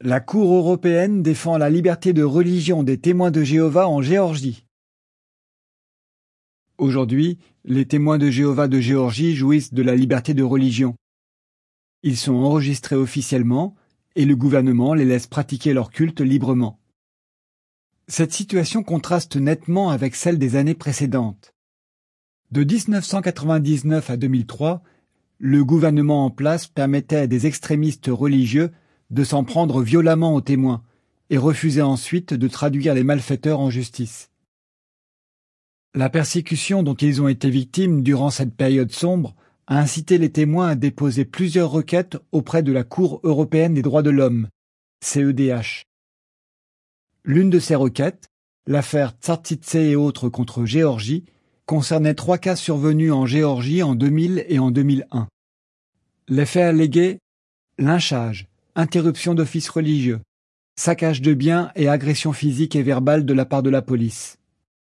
La Cour européenne défend la liberté de religion des témoins de Jéhovah en Géorgie. Aujourd'hui, les témoins de Jéhovah de Géorgie jouissent de la liberté de religion. Ils sont enregistrés officiellement et le gouvernement les laisse pratiquer leur culte librement. Cette situation contraste nettement avec celle des années précédentes. De 1999 à 2003, le gouvernement en place permettait à des extrémistes religieux de s'en prendre violemment aux témoins et refusait ensuite de traduire les malfaiteurs en justice. La persécution dont ils ont été victimes durant cette période sombre a incité les témoins à déposer plusieurs requêtes auprès de la Cour européenne des droits de l'homme, CEDH. L'une de ces requêtes, l'affaire Tsartsitse et autres contre Géorgie, concernait 3 cas survenus en Géorgie en 2000 et en 2001. Les faits allégués: lynchage, interruption d'office religieux, saccage de biens et agression physique et verbale de la part de la police.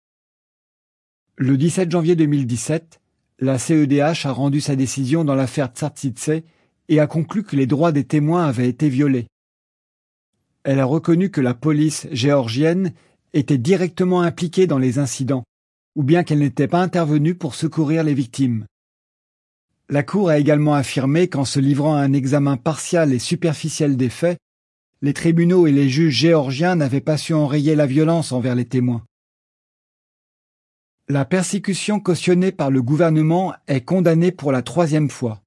Le 17 janvier 2017, la CEDH a rendu sa décision dans l'affaire Tsartsitse et a conclu que les droits des témoins avaient été violés. Elle a reconnu que la police géorgienne était directement impliquée dans les incidents, ou bien qu'elle n'était pas intervenue pour secourir les victimes. La Cour a également affirmé qu'en se livrant à un examen partial et superficiel des faits, les tribunaux et les juges géorgiens n'avaient pas su enrayer la violence envers les témoins. La persécution cautionnée par le gouvernement est condamnée pour la 3e fois.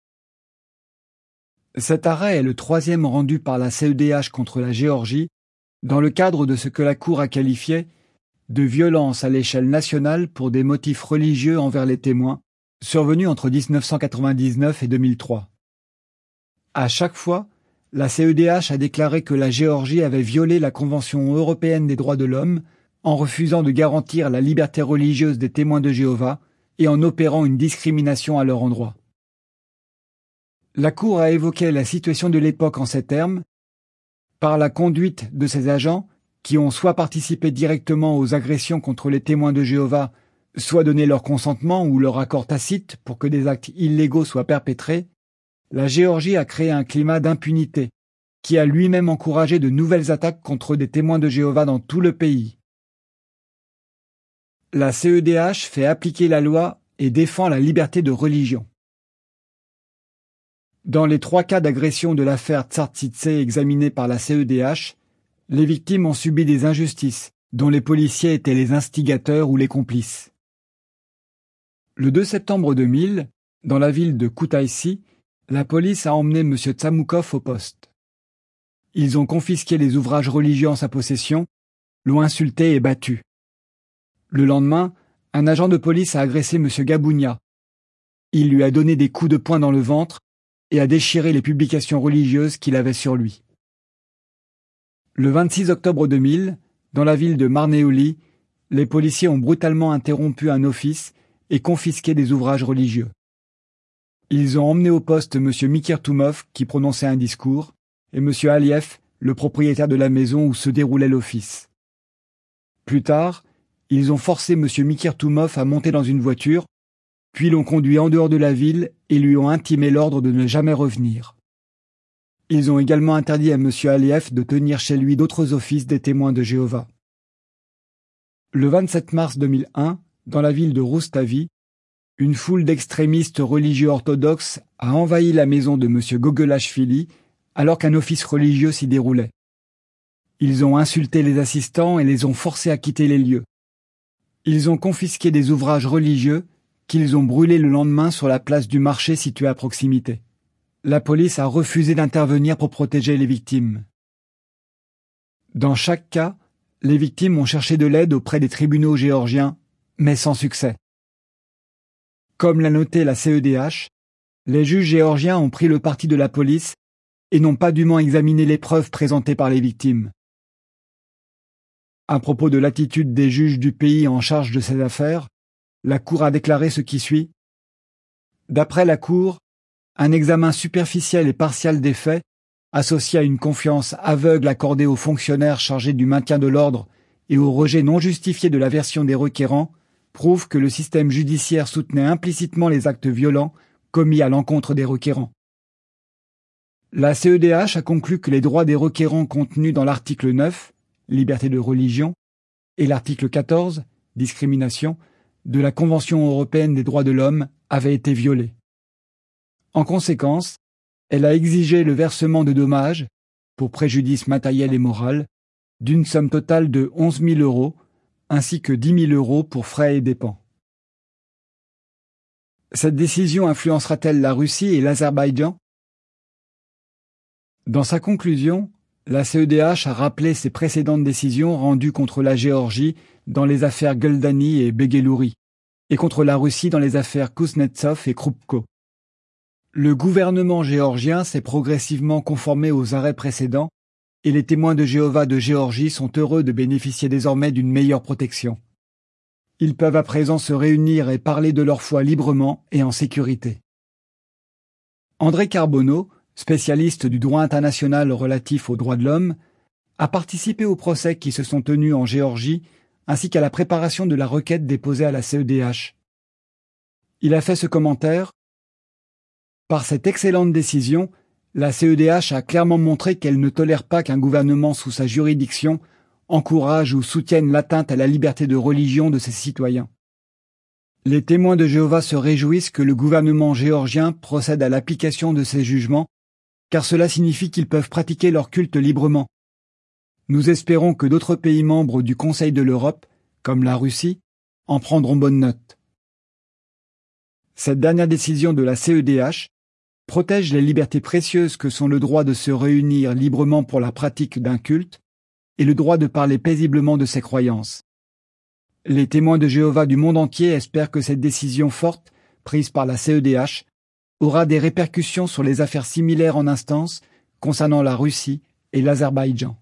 Cet arrêt est le 3e rendu par la CEDH contre la Géorgie dans le cadre de ce que la Cour a qualifié de violence à l'échelle nationale pour des motifs religieux envers les témoins, survenus entre 1999 et 2003. À chaque fois, la CEDH a déclaré que la Géorgie avait violé la Convention européenne des droits de l'homme en refusant de garantir la liberté religieuse des témoins de Jéhovah et en opérant une discrimination à leur endroit. La Cour a évoqué la situation de l'époque en ces termes: par la conduite de ces agents, qui ont soit participé directement aux agressions contre les témoins de Jéhovah, soit donné leur consentement ou leur accord tacite pour que des actes illégaux soient perpétrés, la Géorgie a créé un climat d'impunité, qui a lui-même encouragé de nouvelles attaques contre des témoins de Jéhovah dans tout le pays. La CEDH fait appliquer la loi et défend la liberté de religion. Dans les 3 cas d'agression de l'affaire Tsartsitse examinés par la CEDH, les victimes ont subi des injustices, dont les policiers étaient les instigateurs ou les complices. Le 2 septembre 2000, dans la ville de Koutaïsi, la police a emmené M. Tsamoukov au poste. Ils ont confisqué les ouvrages religieux en sa possession, l'ont insulté et battu. Le lendemain, un agent de police a agressé M. Gabounia. Il lui a donné des coups de poing dans le ventre et a déchiré les publications religieuses qu'il avait sur lui. Le 26 octobre 2000, dans la ville de Marneuli, les policiers ont brutalement interrompu un office et confisqué des ouvrages religieux. Ils ont emmené au poste M. Mikirtoumov qui prononçait un discours et M. Aliev, le propriétaire de la maison où se déroulait l'office. Plus tard, ils ont forcé M. Mikirtoumov à monter dans une voiture, puis l'ont conduit en dehors de la ville et lui ont intimé l'ordre de ne jamais revenir. Ils ont également interdit à M. Aliev de tenir chez lui d'autres offices des témoins de Jéhovah. Le 27 mars 2001, dans la ville de Roustavi, une foule d'extrémistes religieux orthodoxes a envahi la maison de M. Gogelashvili alors qu'un office religieux s'y déroulait. Ils ont insulté les assistants et les ont forcés à quitter les lieux. Ils ont confisqué des ouvrages religieux qu'ils ont brûlés le lendemain sur la place du marché située à proximité. La police a refusé d'intervenir pour protéger les victimes. Dans chaque cas, les victimes ont cherché de l'aide auprès des tribunaux géorgiens, mais sans succès. Comme l'a noté la CEDH, les juges géorgiens ont pris le parti de la police et n'ont pas dûment examiné les preuves présentées par les victimes. À propos de l'attitude des juges du pays en charge de ces affaires, la Cour a déclaré ce qui suit. D'après la Cour, un examen superficiel et partial des faits, associé à une confiance aveugle accordée aux fonctionnaires chargés du maintien de l'ordre et au rejet non justifié de la version des requérants, prouve que le système judiciaire soutenait implicitement les actes violents commis à l'encontre des requérants. La CEDH a conclu que les droits des requérants contenus dans l'article 9, liberté de religion, et l'article 14, discrimination, de la Convention européenne des droits de l'homme avaient été violés. En conséquence, elle a exigé le versement de dommages, pour préjudice matériel et moral, d'une somme totale de 11 000 euros, ainsi que 10 000 euros pour frais et dépenses. Cette décision influencera-t-elle la Russie et l'Azerbaïdjan? Dans sa conclusion, la CEDH a rappelé ses précédentes décisions rendues contre la Géorgie dans les affaires Guldani et Begelouri, et contre la Russie dans les affaires Kuznetsov et Krupko. Le gouvernement géorgien s'est progressivement conformé aux arrêts précédents, et les témoins de Jéhovah de Géorgie sont heureux de bénéficier désormais d'une meilleure protection. Ils peuvent à présent se réunir et parler de leur foi librement et en sécurité. André Carbonneau, spécialiste du droit international relatif aux droits de l'homme, a participé aux procès qui se sont tenus en Géorgie ainsi qu'à la préparation de la requête déposée à la CEDH. Il a fait ce commentaire: « Par cette excellente décision, la CEDH a clairement montré qu'elle ne tolère pas qu'un gouvernement sous sa juridiction encourage ou soutienne l'atteinte à la liberté de religion de ses citoyens. Les témoins de Jéhovah se réjouissent que le gouvernement géorgien procède à l'application de ces jugements, car cela signifie qu'ils peuvent pratiquer leur culte librement. Nous espérons que d'autres pays membres du Conseil de l'Europe, comme la Russie, en prendront bonne note. » Cette dernière décision de la CEDH protège les libertés précieuses que sont le droit de se réunir librement pour la pratique d'un culte et le droit de parler paisiblement de ses croyances. Les témoins de Jéhovah du monde entier espèrent que cette décision forte, prise par la CEDH, aura des répercussions sur les affaires similaires en instance concernant la Russie et l'Azerbaïdjan.